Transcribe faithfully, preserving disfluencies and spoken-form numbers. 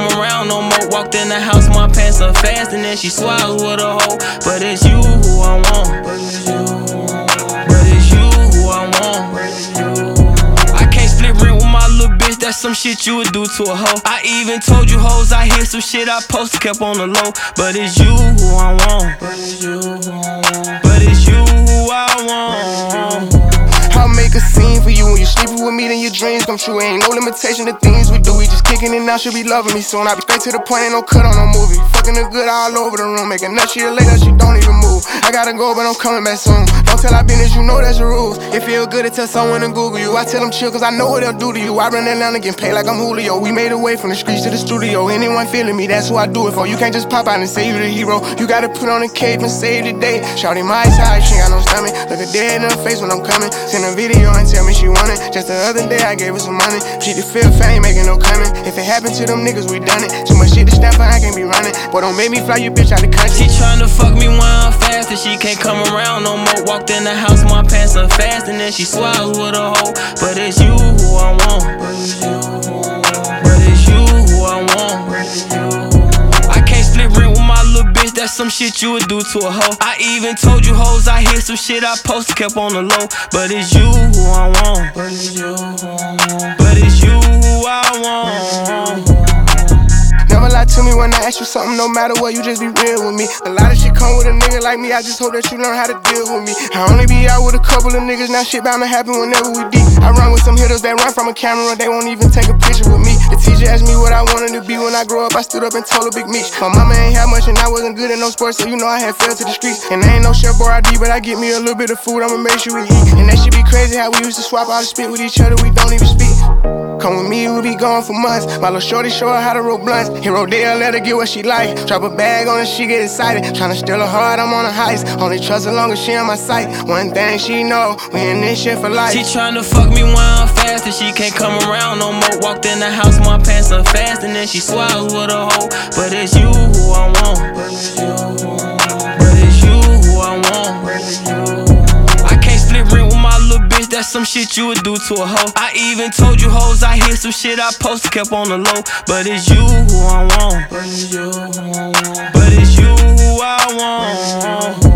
around no more. Walked in the house, my pants are fast, and then she swallows with a hoe. But it's you who I want. But it's you who I want. But it's you who I want. But it's you who I want. I can't split rent with my little bitch. That's some shit you would do to a hoe. I even told you hoes I hear some shit I posted, kept on the low. But it's you who I want. But it's you who I want. But it's you who I want. I'll make a scene for you when you're sleeping with me, then your dreams come true. Ain't no limitation to things we do. We just kicking it now, she'll be loving me soon. I'll be straight to the point, ain't no cut on no movie. Fucking her good all over the room, making nuts year later, she don't even move. I gotta go, but I'm coming back soon. Don't tell I business, you know that's the rules. It feel good to tell someone to Google you. I tell them chill, cause I know what they'll do to you. I run that down and get paid like I'm Julio. We made a way from the streets to the studio. Anyone feeling me, that's who I do it for. You can't just pop out and say you the hero. You gotta put on a cape and save the day. Shawty my side, she ain't got no stomach. Look her dead in her face when I'm coming. Send a video and tell me she want it. Just the other day I gave her some money. She just feel fame, making no coming. If it happened to them niggas, we done it. Too much shit to stand for, I can't be running. Boy, don't make me fly you bitch out the country. She tryna fuck me when I'm fast, and she can't come around no more. Walked in the house, my pants are fast, and then she swallows with a hoe. But it's you who I want. But it's you who I want. But it's you who I want. But it's you who I want. I can't split rent with my little bitch. That's some shit you would do to a hoe. I even told you hoes I hear some shit I posted, kept on the low. But it's you who I want. But it's you who I want. But it's you who I want. Never lie to me when I ask you something, no matter what, you just be real with me. A lot of shit come with a nigga like me, I just hope that you learn how to deal with me. I only be out with a couple of niggas, now shit bound to happen whenever we deep. I run with some hitters that run from a camera, they won't even take a picture with me. The teacher asked me what I wanted to be when I grow up, I stood up and told her Big Meech. My mama ain't had much and I wasn't good at no sports, so you know I had fell to the streets. And I ain't no chef or I D, but I get me a little bit of food, I'ma make sure we eat. And that shit be crazy how we used to swap out the spit with each other, we don't even speak. Come with me, we'll be gone for months. My little shorty show her how to roll blunts. Hero Dale, let her get what she like. Drop a bag on her, she get excited. Tryna steal her heart, I'm on a heist. Only trust her long as she on my sight. One thing she know, we in this shit for life. She tryna fuck me when I'm fast, and she can't come around no more. Walked in the house, my pants are fast, and then she swallows with a hoe. But it's you who I want. But it's you who I want. But it's you who I want. But it's you who I want. I can't split rent with my little bitch. That's some shit you would do to a hoe. I even told you hoes I hear some shit I posted, kept on the low. But it's you who I want. But it's you who I want. But it's you who I want.